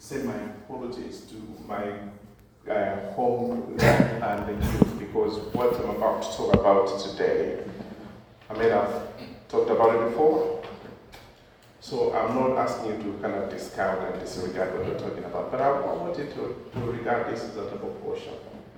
say my apologies to my home and the youth, because what I'm about to talk about today, I may have talked about it before. So I'm not asking you to kind of discount and disregard what we're talking about, but I want you to regard this as a double portion.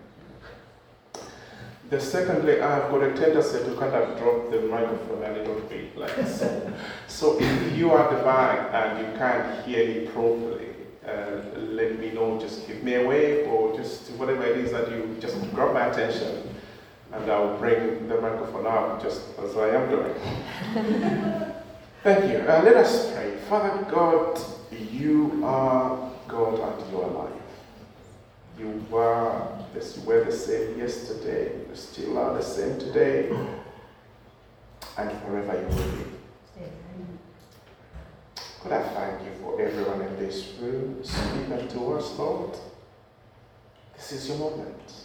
Secondly, I've got a tendency to kind of drop the microphone a little bit, like so. So if you are the back and you can't hear me properly, let me know, just give me a wave, or just whatever it is that you just grab my attention, and I'll bring the microphone up just as I am doing. Thank you. Let us pray. Father God, you are God and you are life. You were the same yesterday, you still are the same today, and forever you will be. God, I thank you for everyone in this room. Speak unto us, Lord. This is your moment.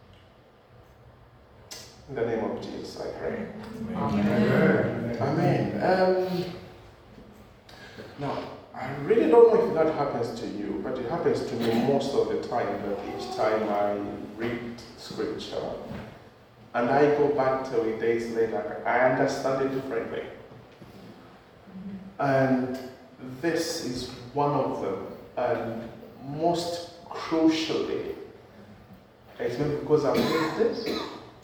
In the name of Jesus, I pray. Amen. Amen. Now, I really don't know if that happens to you, but it happens to me most of the time, that each time I read scripture and I go back to it days later, I understand it differently. And this is one of them, and most crucially, it's maybe because I've read this,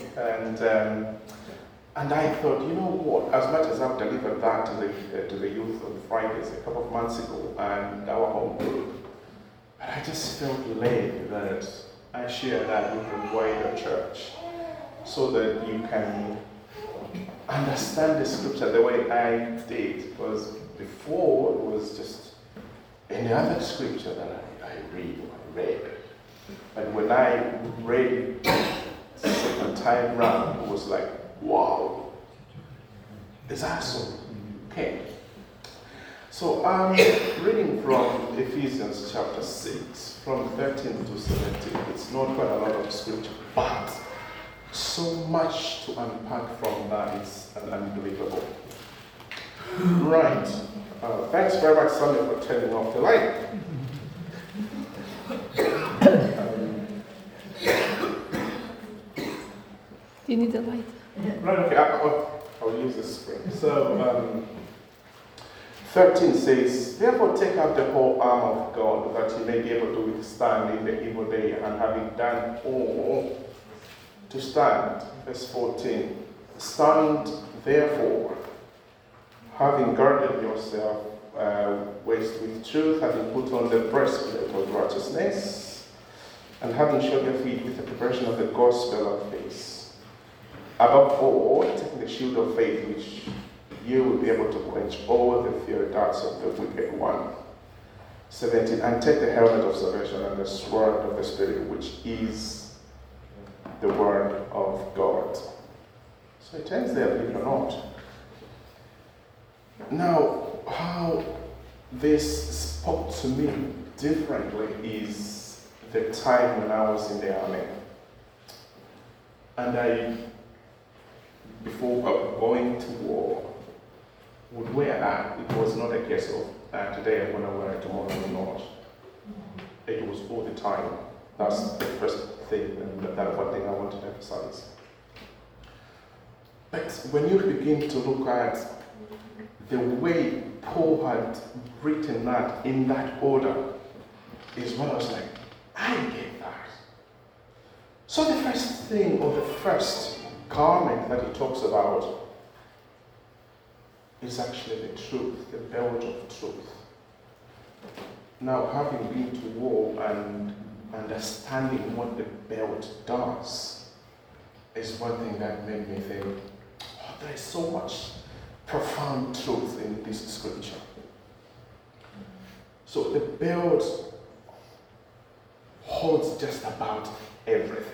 and I thought, you know what, as much as I've delivered that to the youth on Fridays a couple of months ago and our home group, but I just felt led that I share that with the wider church so that you can understand the scripture the way I did. Because before it was just any other scripture that I read. But when I read it the second time round, it was like, wow, it's awesome. Okay. So I'm reading from Ephesians chapter 6, from 13 to 17. It's not quite a lot of scripture, but so much to unpack from that. It's unbelievable. Right. Thanks very much, Sunday, for turning off the light. Do you need the light? Right, okay, I'll use the screen. So, 13 says, therefore take up the whole armor of God, that you may be able to withstand in the evil day, and having done all, to stand. Verse 14, stand therefore, having girded yourself waist with truth, having put on the breastplate of righteousness, and having shod your feet with the preparation of the gospel of peace. Above all, taking the shield of faith, which you will be able to quench all the fiery darts of the wicked one. 17, and take the helmet of salvation and the sword of the Spirit, which is the word of God. So it ends there, believe it or not. Now, how this spoke to me differently is the time when I was in the army. And before going to war, would wear that. It was not a case of today I'm going to wear it, tomorrow I'm not. It was all the time. That's the first thing, and that's one thing I wanted to emphasize. But when you begin to look at the way Paul had written that in that order, is when I was like, I get that. So the first thing, or the first garment that he talks about, is actually the truth, the belt of truth. Now, having been to war and understanding what the belt does is one thing that made me think, oh, there is so much profound truth in this scripture. So the belt holds just about everything.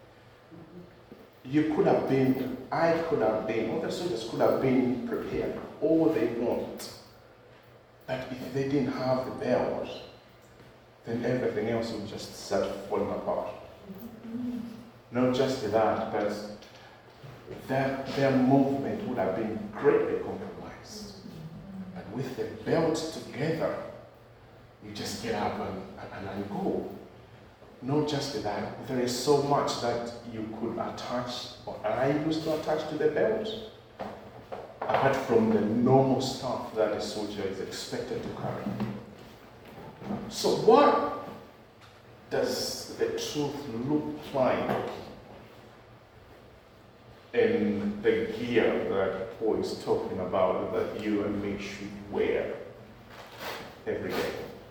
You could have been, I could have been, all the soldiers could have been prepared all they want. But if they didn't have the belt, then everything else would just start falling apart. Not just that, but their movement would have been greatly compromised. But with the belt together, you just get up and go. Not just that, there is so much that you could attach, or I used to attach to the belt, apart from the normal stuff that a soldier is expected to carry. So what does the truth look like in the gear that Paul is talking about that you and me should wear every day?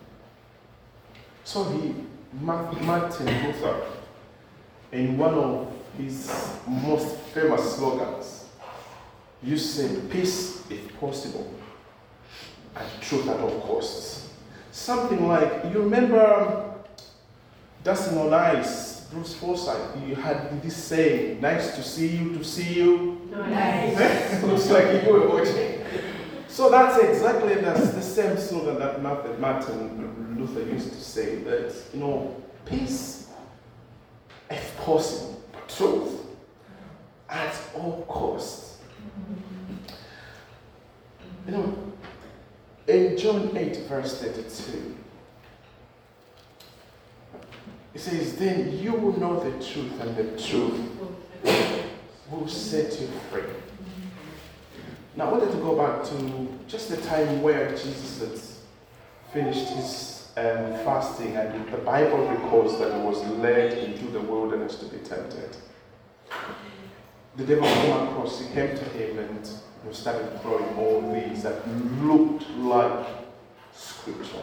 So Martin Luther, in one of his most famous slogans, you say, peace if possible, and truth at all costs. Something like, you remember Dancing on Ice, Bruce Forsyth, you had this saying, nice to see you. Nice. Looks like you were watching. So that's exactly the same slogan that Martin Luther used to say, that, peace if possible, truth at all costs. In John 8, verse 32, it says, then you will know the truth, and the truth will set you free. Now I wanted to go back to just the time where Jesus had finished his fasting, and the Bible records that he was led into the wilderness to be tempted. The devil came across, he came to him and he started throwing all these that looked like scripture.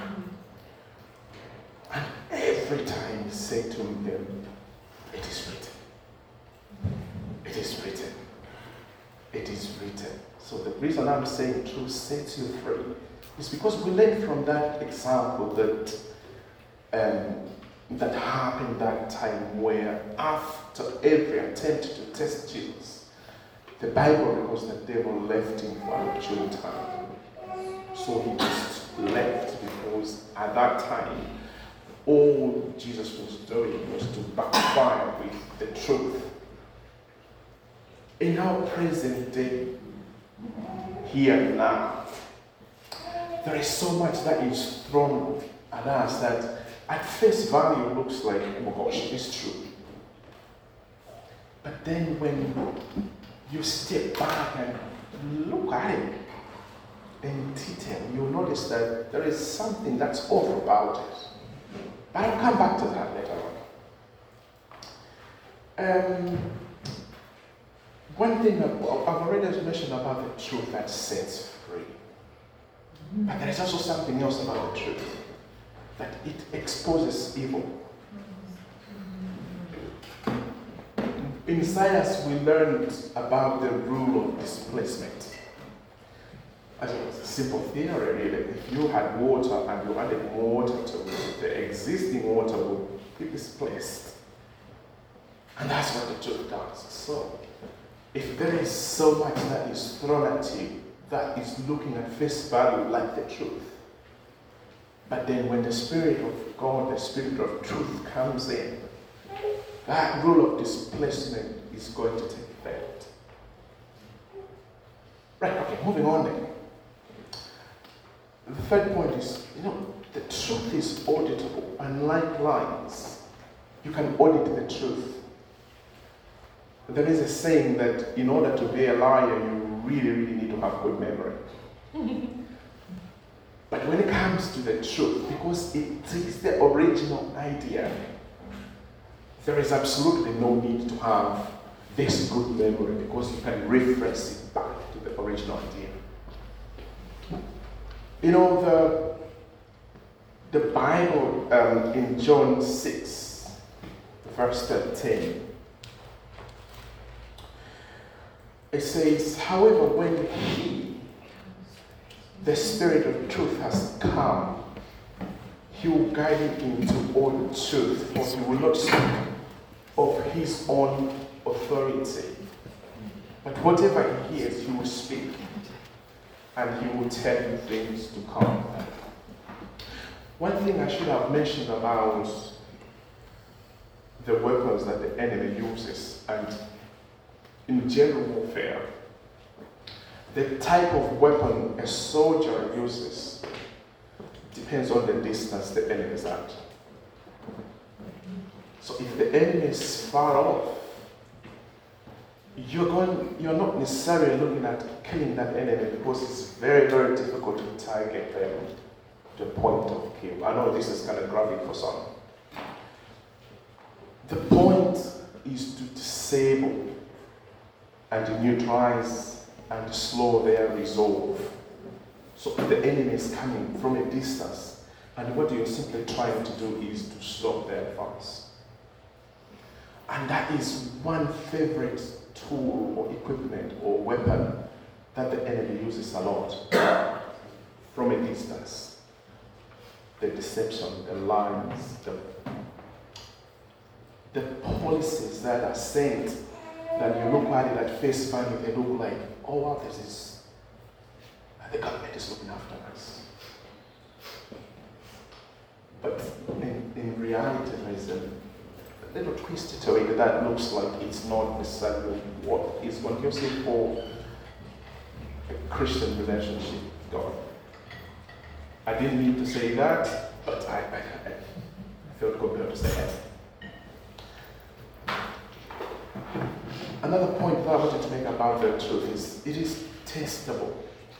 And every time he said to him, it is written. It is written. It is written. So the reason I'm saying truth sets you free is because we learned from that example that that happened that time where after every attempt to test Jesus, the Bible records the devil left him for an opportune time. So he just left, because at that time, all Jesus was doing was to backfire with the truth. In our present day, here and now, there is so much that is thrown at us that at face value looks like, oh my gosh, it's true. But then when you step back and look at it in detail, you'll notice that there is something that's off about it. But I'll come back to that later on. One thing I've already mentioned about the truth that sets free. But there is also something else about the truth, that it exposes evil. In science, we learned about the rule of displacement. As a simple theory, really. If you had water and you added more water to it, the existing water would be displaced. And that's what the truth does. So, if there is so much that is thrown at you that is looking at face value like the truth, but then when the Spirit of God, the Spirit of truth comes in, that rule of displacement is going to take effect. Right, okay, moving on then. The third point is, the truth is auditable. Unlike lies, you can audit the truth. There is a saying that in order to be a liar, you really, really need to have good memory. But when it comes to the truth, because it is the original idea, there is absolutely no need to have this good memory, because you can reference it back to the original idea. The Bible in John 6, verse 13, it says, however, when he, the Spirit of truth, has come, he will guide you into all truth, for he will not speak of his own authority, but whatever he hears, he will speak, and he will tell you things to come. One thing I should have mentioned about the weapons that the enemy uses, and in general warfare, the type of weapon a soldier uses depends on the distance the enemy is at. So if the enemy is far off, you're not necessarily looking at killing that enemy, because it's very, very difficult to target them to a point of kill. I know this is kind of graphic for some. The point is to disable and neutralize and slow their resolve. So the enemy is coming from a distance, and what you're simply trying to do is to stop their advance. And that is one favorite tool or equipment or weapon that the enemy uses a lot from a distance. The deception, the lies, the policies that are sent, that you look at it at face value, they look like, oh wow, this is, the government is looking after us. But in reality, there is a little twist to it that looks like it's not necessarily what is conducive for a Christian relationship with God. I didn't mean to say that, but I felt compelled to say that. Another point that I wanted to make about the truth is it is testable.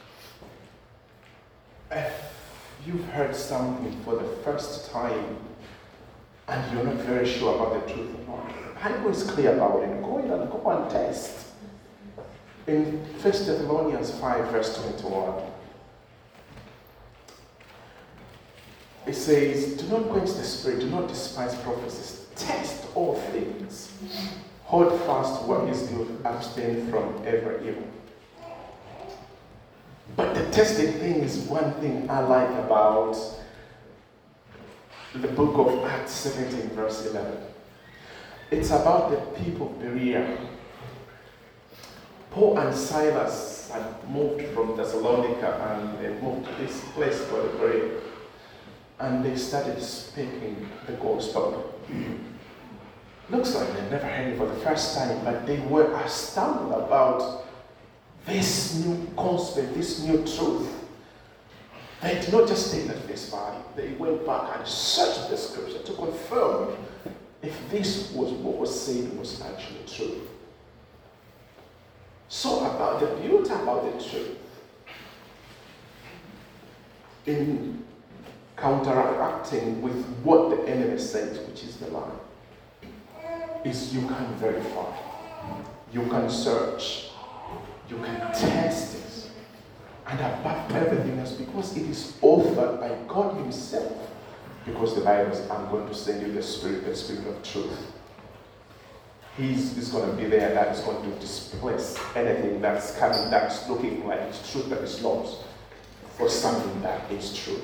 If you've heard something for the first time and you're not very sure about the truth or not, the Bible is clear about it. Go and test. In 1 Thessalonians 5, verse 21, it says, do not quench the spirit, do not despise prophecies, test all things, hold fast what is good, abstain from every evil. But the testing thing is one thing I like about the book of Acts 17, verse 11. It's about the people of Berea. Paul and Silas had moved from Thessalonica and they moved to this place called Berea. And they started speaking the gospel. Looks like they never heard it for the first time, but they were astounded about this new gospel, this new truth. They did not just take that face value. They went back and searched the scripture to confirm if this was what was said was actually true. So about the beauty about the truth, in counteracting with what the enemy says, which is the lie, is you can verify, you can search, you can test it, and above everything else, because it is offered by God Himself, because the Bible says, I'm going to send you the Spirit of truth. He's going to be there, that is going to displace anything that's coming, that's looking like it's truth, that is not, for something that is true.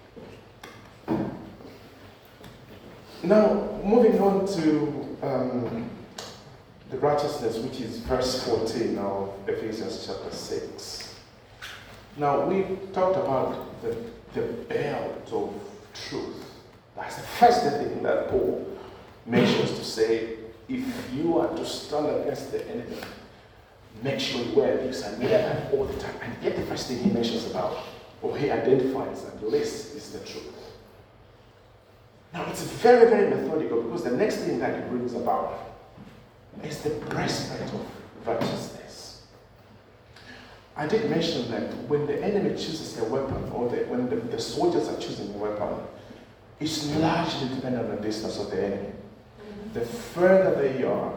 Now, moving on to the righteousness, which is verse 14 of Ephesians chapter 6. Now, we talked about the belt of truth. That's the first thing that Paul mentions to say, if you are to stand against the enemy, make sure you wear this and wear that all the time. And yet the first thing he mentions about, or he identifies and lists, is the truth. Now, it's very, very methodical, because the next thing that he brings about is the breastplate of righteousness. I did mention that when the enemy chooses a weapon, or when the soldiers are choosing a weapon, it's largely dependent on the distance of the enemy. The further they are,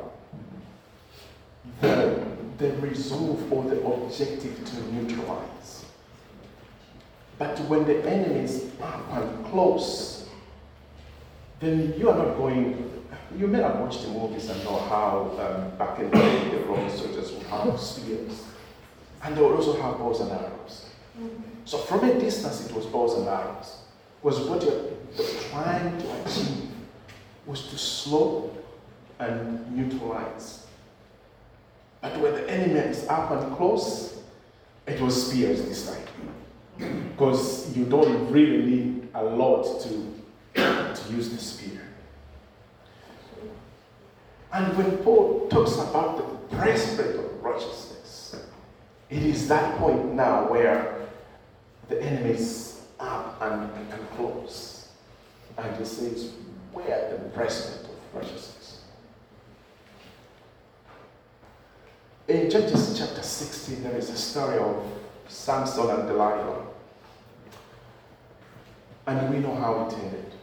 the resolve or the objective to neutralize. But when the enemy is up and close, then you are not going. You may have watched the movies and know how back in the day the Roman soldiers would have spears, and they would also have bows and arrows. So from a distance, it was bows and arrows. Was what you're trying to achieve was to slow and neutralize. But when the enemy is up and close, it was spears this time, because you don't really need a lot to use the spear. And when Paul talks about the breastplate of righteousness, it is that point now where the enemy is up and close. And he says, wear the breastplate of righteousness. In Judges chapter 16, there is a story of Samson and Delilah. And we know how it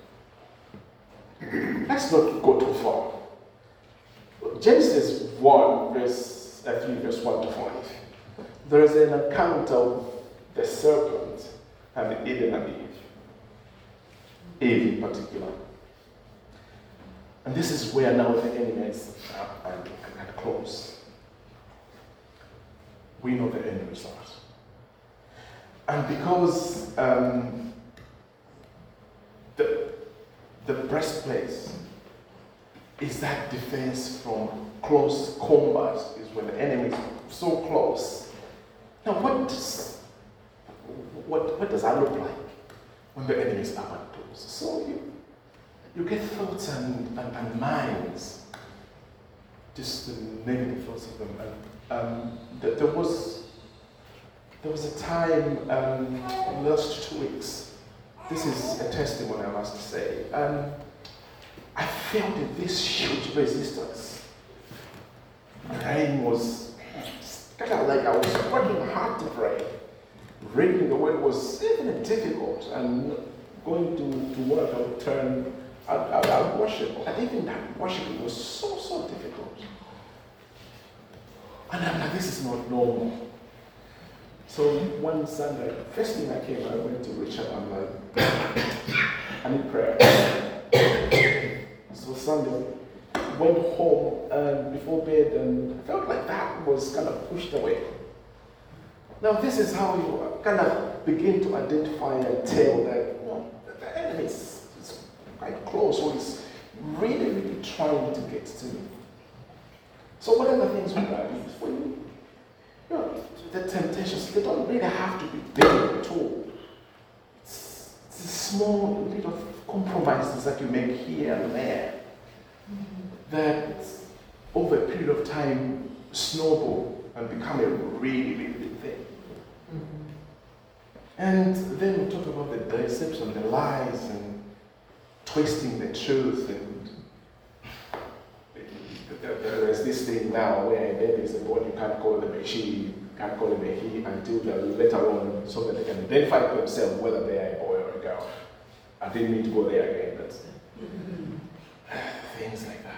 ended. Let's not go too far. Genesis 1, verse 1 to 5. There is an account of the serpent and Eden and Eve. Eve in particular. And this is where now the enemy is and close. We know the end result. And because the breastplate is that defense from close combat, is when the enemy is so close. Now what does that look like when the enemy is up and close? So you get thoughts and minds, just the negative thoughts of them. And there was a time in the last 2 weeks. This is a testimony, I must say. I felt this huge resistance. Praying was kind of like I was working hard to pray. Reading the word was even difficult, and going to work, I would turn, I would worship. And even that worshiping was so difficult. And I'm like, this is not normal. So one Sunday, first thing I came, I went to Richard. I'm like, I need prayer. So Sunday, went home and before bed, and I felt like that was kind of pushed away. Now this is how you kind of begin to identify and tell that the enemy is quite close, or is really trying to get to me. So what are the things we are doing? When the temptations, they don't really have to be big at all. It's the small little compromises that you make here and there that over a period of time snowball and become a really big thing. And then we talk about the deception, the lies, and twisting the truth. And there is this thing now where there is a word you can't call them a she, you can't call them a he until they're later on, so that they can identify for themselves whether they are a boy or a girl. I didn't mean to go there again, but things like that.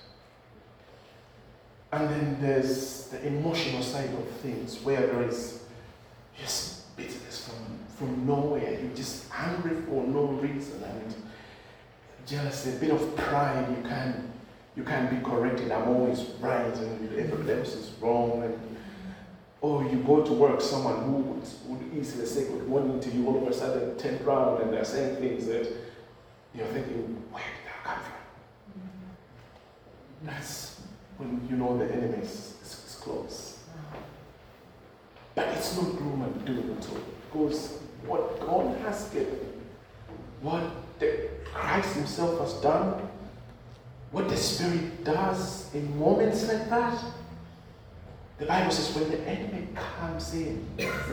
And then there's the emotional side of things, where there is just bitterness from nowhere. You're just angry for no reason, and just a bit of pride. You can be corrected. I'm always right, and everybody else is wrong. And or you go to work, someone who would easily say good morning to you, all of a sudden turn around and they're saying things that you're thinking, where did that come from? That's when you know the enemy is close. But it's not gloom and doom at all. Because what God has given, what Christ himself has done, what the Spirit does in moments like that, the Bible says when the enemy comes in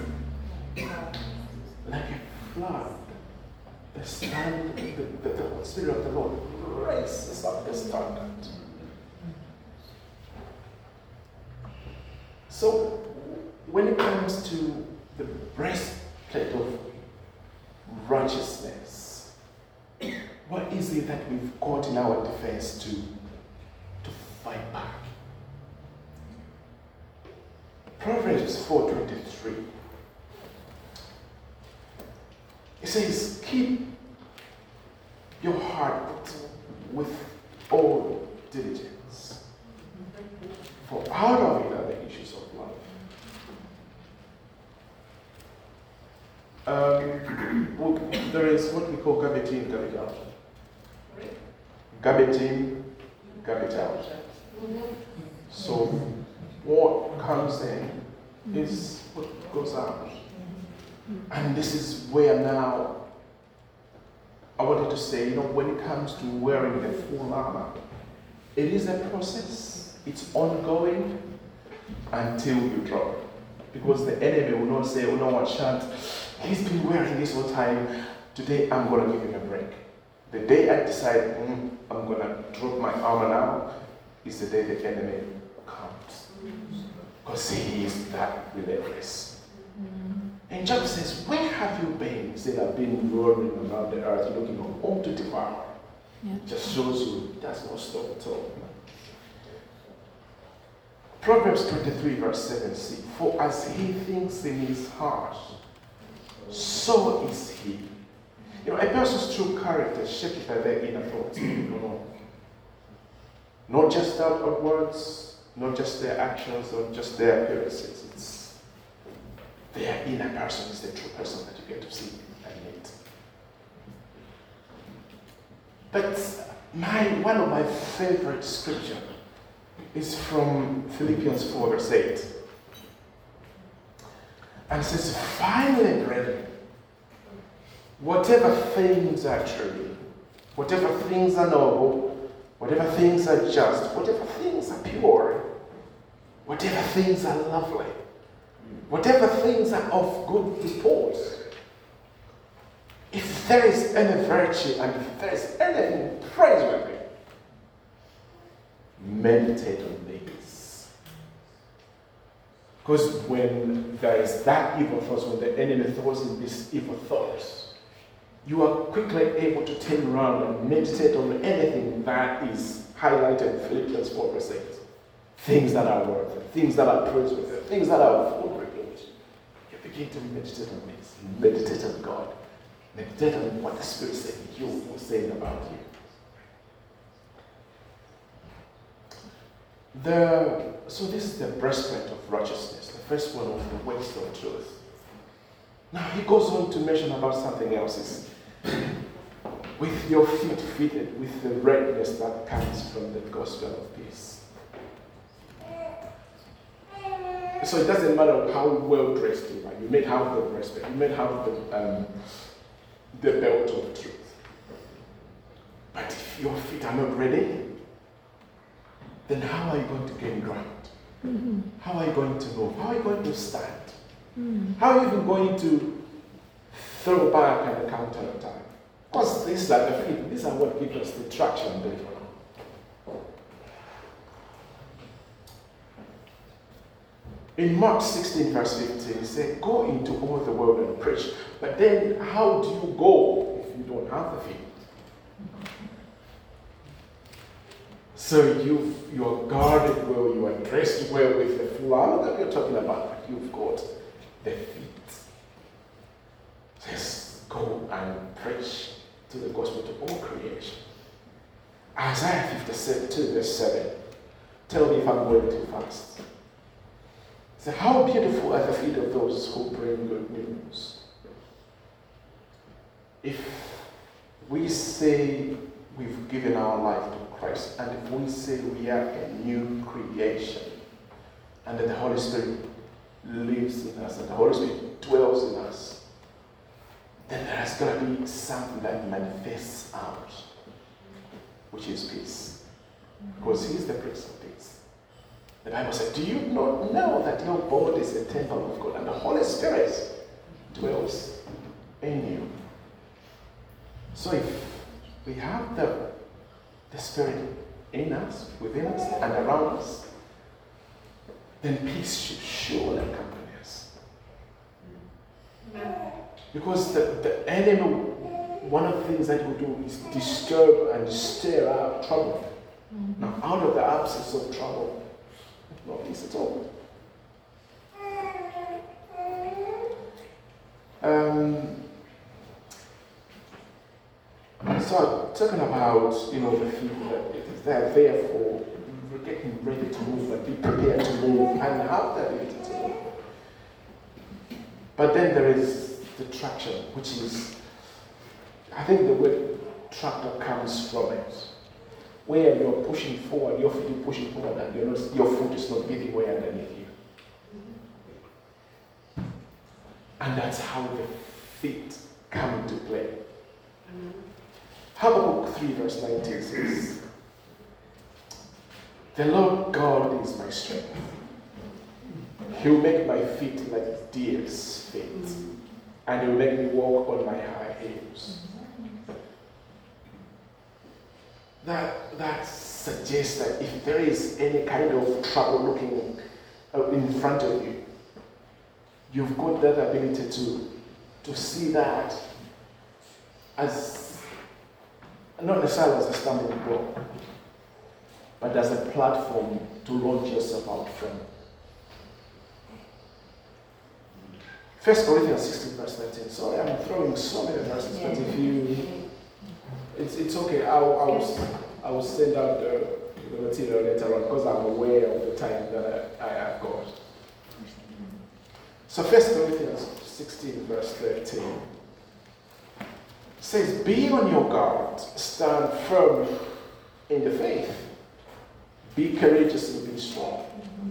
like a flood, the Spirit of the Lord raises up the standard. So when it comes to the breastplate of righteousness, what is it that we've got in our defense to fight back? Proverbs 4:23. It says, keep your heart with all diligence, for out of it are the issues of life. There is what we call garbage in, garbage out. Garbage in, garbage out. So what comes in is what goes out. And this is where now I wanted to say, when it comes to wearing the full armor, it is a process. It's ongoing until you drop. Because the enemy will not say, oh no, I shan't He's been wearing this all the time. Today I'm going to give him a break. The day I decide I'm going to drop my armor now is the day the enemy comes. Because he is that relentless. And Job says, where have you been? He said, I've been roaming around the earth looking for whom to devour. Yeah. Just shows you that's not stop at all. Proverbs 23 verse 7 says, for as he thinks in his heart, so is he. You know, a person's true character is shaped by their inner thoughts. Not just their outward words, not just their actions, not just their appearances. It's their inner person is the true person that you get to see and meet. But one of my favorite scripture is from Philippians 4 verse 8. And it says, finally, brethren, whatever things are true, whatever things are noble, whatever things are just, whatever things are pure, whatever things are lovely, whatever things are of good report, if there is any virtue and if there is anything praiseworthy, meditate on these. Because when there is that evil thoughts, when the enemy throws in these evil thoughts, you are quickly able to turn around and meditate on anything that is highlighted in Philippians 4 verse 8. Things that are worthy, things that are praiseworthy, things that are of good report. You begin to meditate on this. Meditate on God. Meditate on what the Spirit said you were saying about you. So this is the breastplate of righteousness, the first one of the waist of truth. Now he goes on to mention about something else. Is with your feet fitted with the readiness that comes from the gospel of peace. So it doesn't matter how well dressed you are. You may have the breastplate, you may have the belt of truth. But if your feet are not ready, then how are you going to gain ground? Mm-hmm. How are you going to move? How are you going to stand? Mm-hmm. How are you even going to throw back and counter attack? Because these are the feet, these are what gives us the traction and deliverance. In Mark 16 verse 15, he said, go into all the world and preach. But then how do you go if you don't have the feet? So you are guarded well, you are dressed well with the full armor that we're talking about, but you've got the feet. Just go and preach to the gospel to all creation. Isaiah 52 verse 7. Tell me if I'm going too fast. So how beautiful are the feet of those who bring good news. If we say we've given our life to Christ, and if we say we are a new creation, and that the Holy Spirit lives in us, and the Holy Spirit dwells in us, then there's going to be something that manifests out, which is peace. Because He is the Prince of Peace. The Bible said, do you not know that your body is a temple of God, and the Holy Spirit dwells in you? So if we have the Spirit in us, within us, and around us, then peace should surely accompany us. Because the enemy, one of the things that he will do is disturb and stir up trouble. Now, out of the absence of trouble, no peace at all. So talking about, the feet that they're there for getting ready to move and be prepared to move and have the ability to move. But then there is the traction, which is, I think the word tractor comes from it. Where you're pushing forward, your feet are pushing forward, and your foot is not giving way underneath you. And that's how the feet come into play. Habakkuk 3 verse 19 says, the Lord God is my strength. He will make my feet like deer's feet. and He will make me walk on my high heels. That suggests that if there is any kind of trouble looking in front of you, you've got that ability to see that as not necessarily as a stumbling block, but as a platform to launch yourself out from. 1 Corinthians 16 verse 13. Sorry, I'm throwing so many verses, but if you, it's okay. I will send out the material later on because I'm aware of the time that I have got. So 1 Corinthians 16 verse 13 says, "Be on your guard, stand firm in the faith, be courageous and be strong."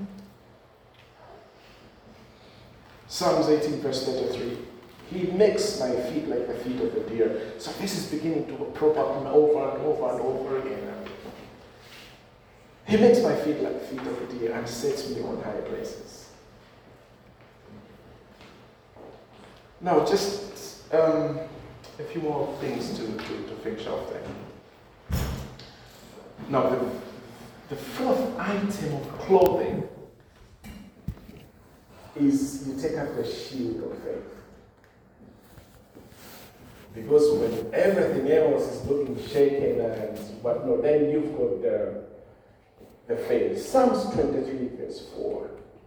Psalms 18 verse 33, "He makes my feet like the feet of a deer." So this is beginning to prop up over and over and over again. He makes my feet like the feet of a deer and sets me on high places. Now, just a few more things to finish off then. Now, the fourth item of clothing is you take up the shield of faith. Because when everything else is looking shaken and whatnot, then you've got the faith. Psalms 23 verse 4.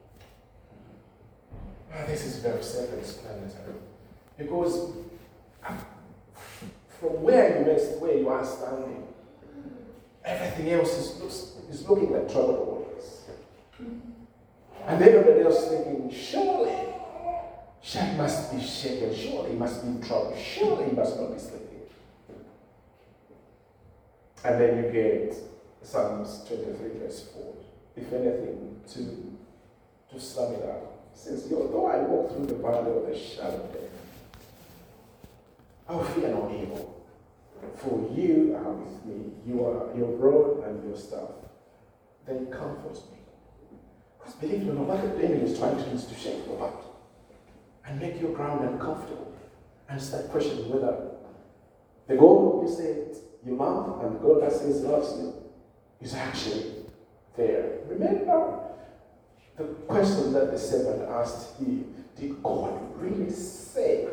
This is very self-explanatory. Because from where you are standing, everything else is looking like troubled waters. And everybody else thinking, surely Shaq must be shaken, surely he must be in trouble, surely he must not be sleeping. And then you get Psalms 23 verse 4. If anything, to sum it up, it says, "Though I walk through the valley of the shadow of death, I will fear no evil, for you are with me. Your rod and your staff, they comfort me." Because believe it or not, what the enemy is trying to do is to shake you up and make your ground uncomfortable and start questioning whether the God you said you love and the God that says loves you is actually there. Remember the question that the servant asked Eve, did God really say?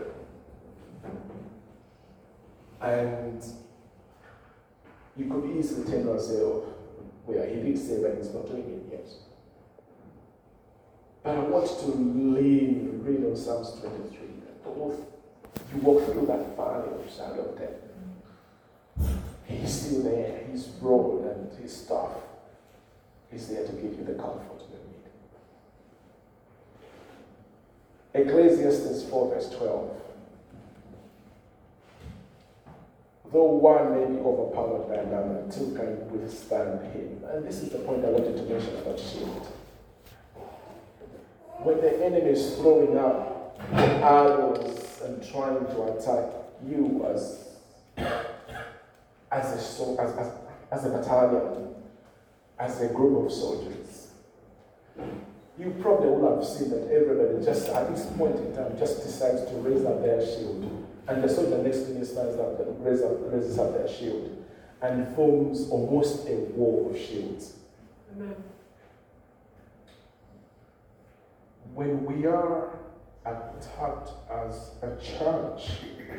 And you could easily turn and say, "Oh, well, he did say, but he's not doing it yet." But I want to read on Psalms 23. Both you walk through that valley of shadow of death, He's still there. His rod and his staff is there to give you the comfort you need. Ecclesiastes 4 verse 12. "Though one may be overpowered by another, two can withstand him." And this is the point I wanted to mention about shield. When the enemy is throwing up arrows and trying to attack you as a battalion, as a group of soldiers, you probably will have seen that everybody just at this point in time just decides to raise up their shield. And the soldier next to me stands up and raises up their shield and forms almost a wall of shields. Amen. When we are attacked as a church,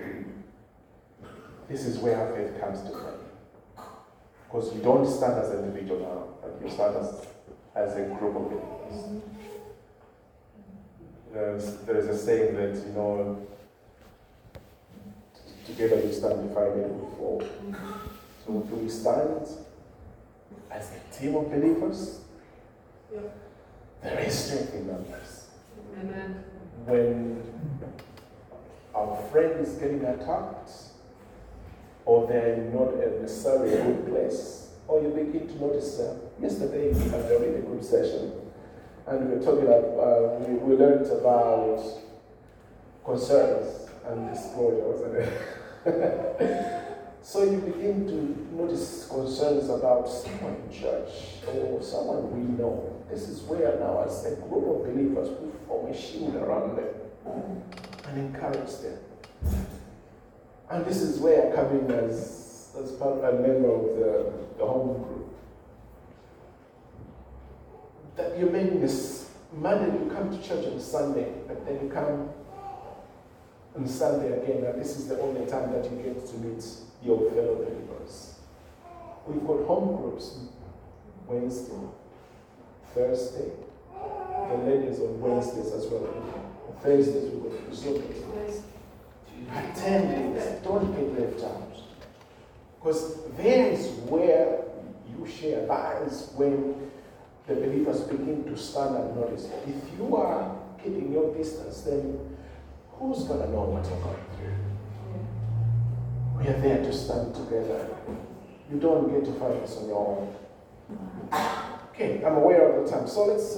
this is where our faith comes to play. Because you don't stand as an individual now, but you stand as a group of believers. There is a saying that, together you stand, divided we fall. So do we stand as a team of believers? Yeah. There is strength in numbers. Amen. When our friend is getting attacked, or they're not necessarily a good place, or you begin to notice yesterday we had a really good session, and we were talking about, we learned about concerns and disclosures, and so you begin to notice concerns about someone in church or someone we know. This is where now, as a group of believers, we form a shield around them. and encourage them. And this is where I come in as part of a member of the home group. That you're making this Monday, you come to church on Sunday, but then you come on Sunday again, and this is the only time that you get to meet your fellow believers. We've got home groups Wednesday, Thursday. The ladies on Wednesdays as well. Thursdays we go to Zoom. Attend this, don't get left out. Because there is where you share. That is when the believers begin to stand and notice. If you are keeping your distance, then who's going to know what you're going through? We are there to stand together. You don't get to fight this on your own. Okay, I'm aware of the time. So let's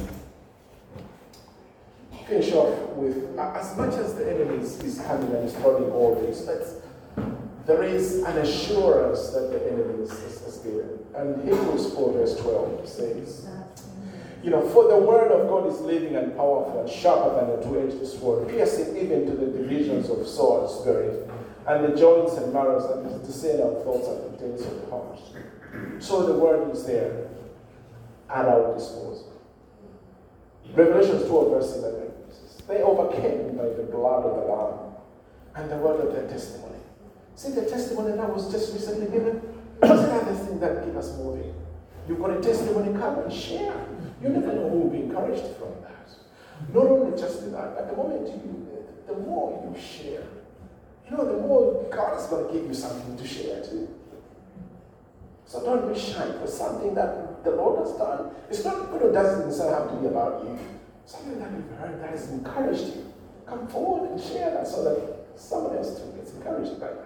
finish off with, as much as the enemy is coming and is throwing all this, there is an assurance that the enemy is given. And Hebrews 4 verse 12 says, for the word of God is living and powerful and sharper than a two-edged sword, piercing even to the divisions of soul and spirit, and the joints and marrows, and to say our thoughts and intents of the heart. So the word is there at our disposal. Revelation 12 verse 11. They overcame by the blood of the Lamb and the word of their testimony. See, the testimony that was just recently given, that's another thing that keeps us moving. You've got a testimony, come and share. You never know who will be encouraged from that. Not only just that, but the moment the more you share, the more God is going to give you something to share too. So don't be shy for something that the Lord has done. It's not, it doesn't necessarily have to be about you. Something that you've heard that has encouraged you. Come forward and share that so that someone else too gets encouraged by that.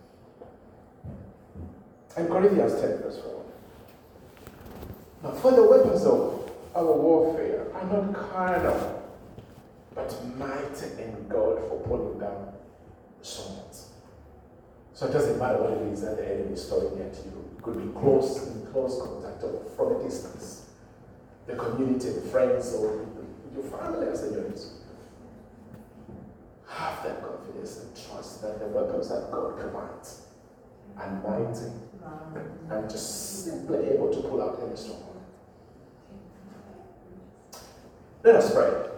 And Corinthians 10 verse 4. Now, for the weapons of our warfare are not carnal, but mighty in God for pulling down strongholds. So it doesn't matter what it is that the enemy is throwing at you. It could be in close contact or from a distance. The community, the friends, or your family as a unit. Have that confidence and trust that the weapons that God provides are mighty and just simply able to pull out any stronghold. Let us pray.